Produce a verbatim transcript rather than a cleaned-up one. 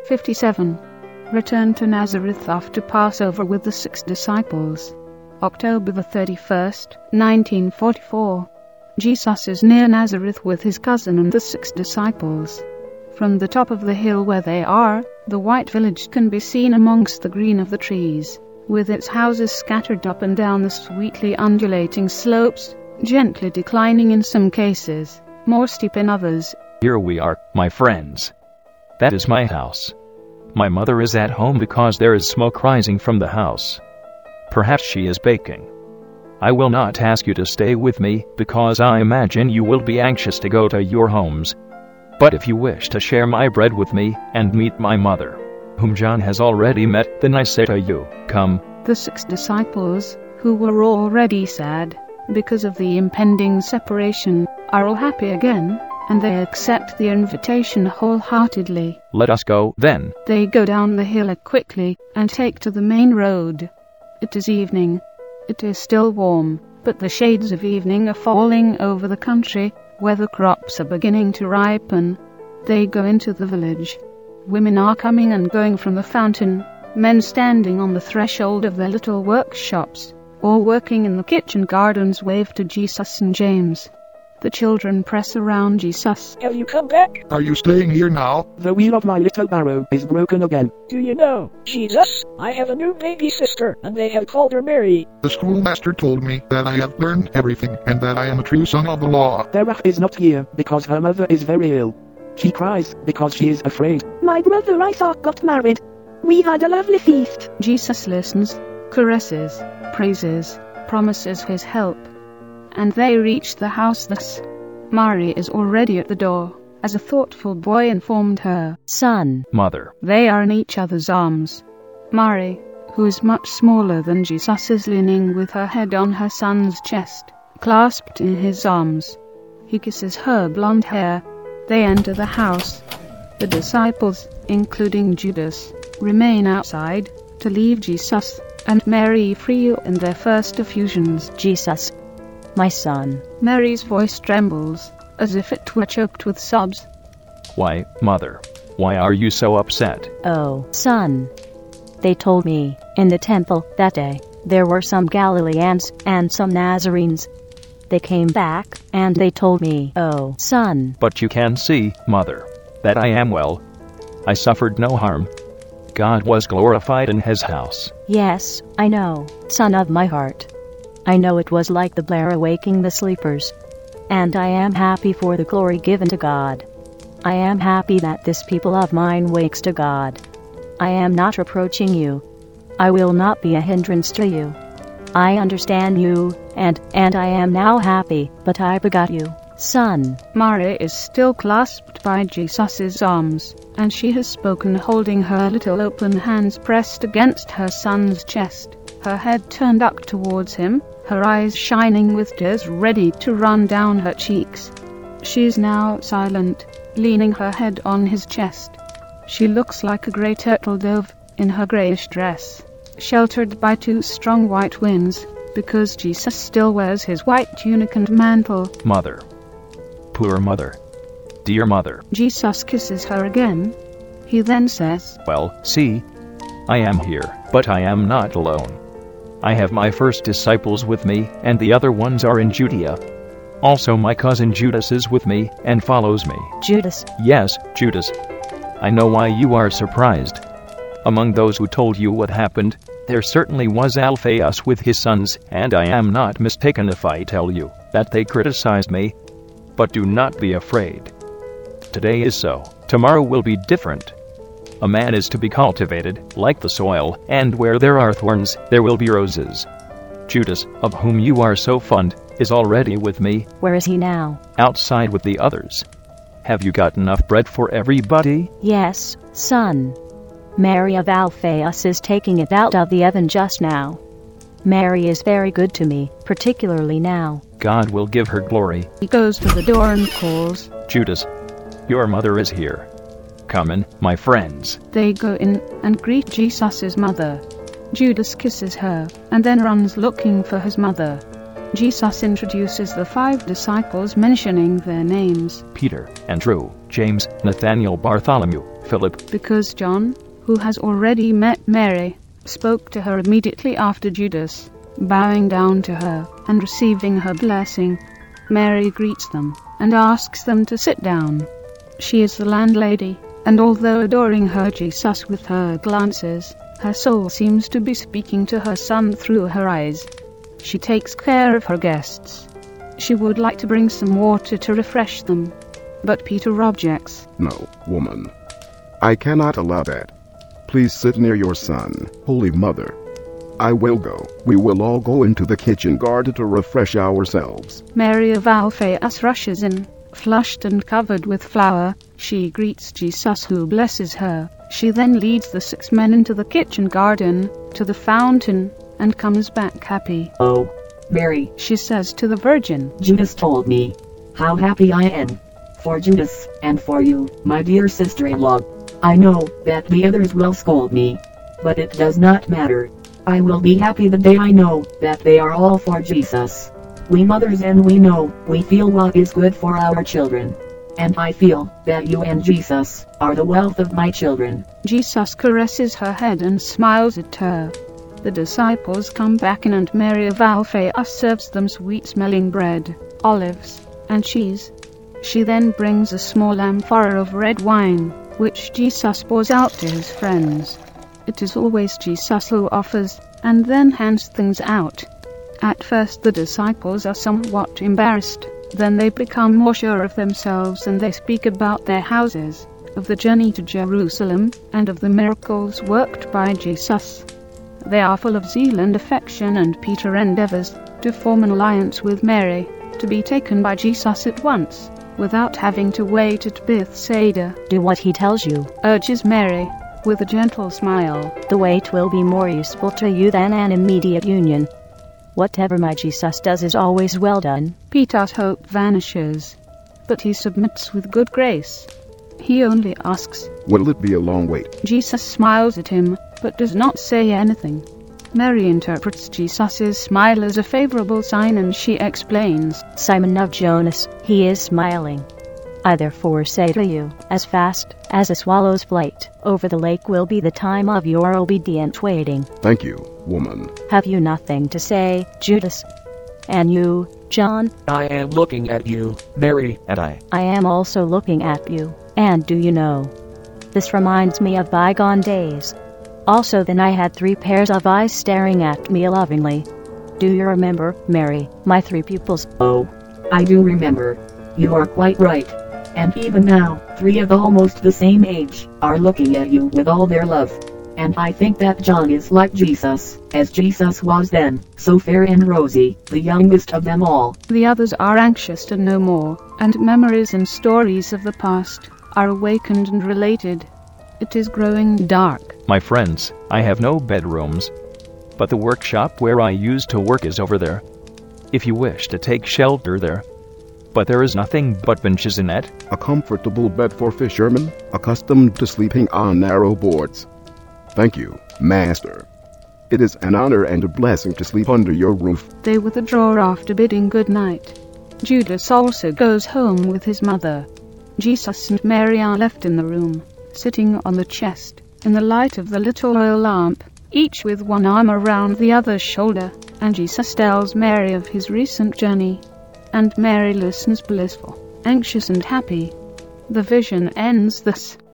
fifty-seven. Return to Nazareth after Passover with the six disciples. October the thirty-first, nineteen forty-four. Jesus is near Nazareth with his cousin and the six disciples. From the top of the hill where they are, the white village can be seen amongst the green of the trees, with its houses scattered up and down the sweetly undulating slopes, gently declining in some cases, more steep in others. Here we are, my friends. That is my house. My mother is at home because there is smoke rising from the house. Perhaps she is baking. I will not ask you to stay with me, because I imagine you will be anxious to go to your homes. But if you wish to share my bread with me, and meet my mother, whom John has already met, then I say to you, come. The six disciples, who were already sad, because of the impending separation, are all happy again, and they accept the invitation wholeheartedly. Let us go, then. They go down the hill quickly, and take to the main road. It is evening. It is still warm, but the shades of evening are falling over the country, where the crops are beginning to ripen. They go into the village. Women are coming and going from the fountain, men standing on the threshold of their little workshops, or working in the kitchen gardens wave to Jesus and James. The children press around Jesus. Have you come back? Are you staying here now? The wheel of my little barrow is broken again. Do you know, Jesus, I have a new baby sister, and they have called her Mary. The schoolmaster told me that I have learned everything, and that I am a true son of the law. Sarah is not here, because her mother is very ill. She cries, because she is afraid. My brother Isaac got married. We had a lovely feast. Jesus listens, caresses, praises, promises his help. And they reach the house thus. Mary is already at the door, as a thoughtful boy informed her. Son. Mother. They are in each other's arms. Mary, who is much smaller than Jesus, is leaning with her head on her son's chest, clasped in his arms. He kisses her blonde hair. They enter the house. The disciples, including Judas, remain outside, to leave Jesus and Mary free in their first effusions. Jesus, my son. Mary's voice trembles, as if it were choked with sobs. Why, Mother? Why are you so upset? Oh, son. They told me, in the temple, that day, there were some Galileans and some Nazarenes. They came back, and they told me, oh, son. But you can see, Mother, that I am well. I suffered no harm. God was glorified in his house. Yes, I know, son of my heart. I know it was like the blare awaking the sleepers. And I am happy for the glory given to God. I am happy that this people of mine wakes to God. I am not reproaching you. I will not be a hindrance to you. I understand you, and, and I am now happy, but I begot you, son. Mary is still clasped by Jesus' arms, and she has spoken holding her little open hands pressed against her son's chest, her head turned up towards him, her eyes shining with tears ready to run down her cheeks. She is now silent, leaning her head on his chest. She looks like a grey turtle dove, in her greyish dress, sheltered by two strong white wings, because Jesus still wears his white tunic and mantle. Mother. Poor mother. Dear mother. Jesus kisses her again. He then says, Well, see, I am here, but I am not alone. I have my first disciples with me, and the other ones are in Judea. Also my cousin Judas is with me, and follows me. Judas? Yes, Judas. I know why you are surprised. Among those who told you what happened, there certainly was Alphaeus with his sons, and I am not mistaken if I tell you that they criticized me. But do not be afraid. Today is so, tomorrow will be different. A man is to be cultivated, like the soil, and where there are thorns, there will be roses. Judas, of whom you are so fond, is already with me. Where is he now? Outside with the others. Have you got enough bread for everybody? Yes, son. Mary of Alphaeus is taking it out of the oven just now. Mary is very good to me, particularly now. God will give her glory. He goes to the door and calls, Judas, your mother is here. Come in, my friends. They go in and greet Jesus' mother. Judas kisses her, and then runs looking for his mother. Jesus introduces the five disciples, mentioning their names. Peter, Andrew, James, Nathaniel, Bartholomew, Philip? Because John, who has already met Mary, spoke to her immediately after Judas, bowing down to her and receiving her blessing. Mary greets them and asks them to sit down. She is the landlady, and although adoring her Jesus with her glances, her soul seems to be speaking to her son through her eyes. She takes care of her guests. She would like to bring some water to refresh them, but Peter objects. No, woman. I cannot allow that. Please sit near your son, Holy Mother. I will go. We will all go into the kitchen garden to refresh ourselves. Mary of Alphaeus rushes in, flushed and covered with flour. She greets Jesus, who blesses her. She then leads the six men into the kitchen garden, to the fountain, and comes back happy. Oh, Mary, She says to the Virgin, Judas told me how happy I am for Judas and for you, my dear sister-in-law. I know that the others will scold me, but it does not matter. I will be happy the day I know that they are all for Jesus. We mothers and we know, we feel what is good for our children. And I feel that you and Jesus are the wealth of my children. Jesus caresses her head and smiles at her. The disciples come back in, and Mary of Alphaeus serves them sweet-smelling bread, olives, and cheese. She then brings a small amphora of red wine, which Jesus pours out to his friends. It is always Jesus who offers, and then hands things out. At first the disciples are somewhat embarrassed, then they become more sure of themselves and they speak about their houses, of the journey to Jerusalem, and of the miracles worked by Jesus. They are full of zeal and affection, and Peter endeavors to form an alliance with Mary, to be taken by Jesus at once, without having to wait at Bethsaida. Do what he tells you. Urges Mary, with a gentle smile. The wait will be more useful to you than an immediate union. Whatever my Jesus does is always well done. Peter's hope vanishes, but he submits with good grace. He only asks, Will it be a long wait? Jesus smiles at him, but does not say anything. Mary interprets Jesus' smile as a favorable sign, and she explains, Simon of Jonas, he is smiling. I therefore say to you, as fast as a swallow's flight over the lake will be the time of your obedient waiting. Thank you, woman. Have you nothing to say, Judas? And you, John? I am looking at you, Mary. And I. I am also looking at you. And do you know? This reminds me of bygone days. Also then I had three pairs of eyes staring at me lovingly. Do you remember, Mary, my three pupils? Oh, I do remember. You are quite right. And even now, three of almost the same age are looking at you with all their love. And I think that John is like Jesus, as Jesus was then, so fair and rosy, the youngest of them all. The others are anxious to know more, and memories and stories of the past are awakened and related. It is growing dark. My friends, I have no bedrooms, but the workshop where I used to work is over there. If you wish to take shelter there. But there is nothing but benches in it. A comfortable bed for fishermen, accustomed to sleeping on narrow boards. Thank you, Master. It is an honor and a blessing to sleep under your roof. They withdraw after bidding good night. Judas also goes home with his mother. Jesus and Mary are left in the room, sitting on the chest, in the light of the little oil lamp, each with one arm around the other's shoulder, and Jesus tells Mary of his recent journey. And Mary listens blissful, anxious and happy. The vision ends thus.